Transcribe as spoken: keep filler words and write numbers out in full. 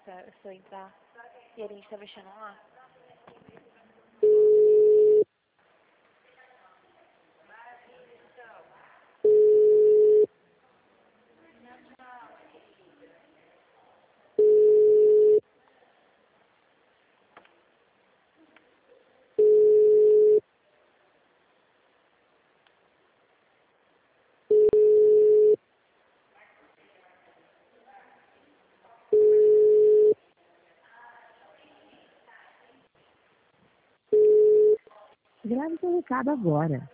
pra se eu entrar. E a gente tá mexendo lá. Grave seu recado agora.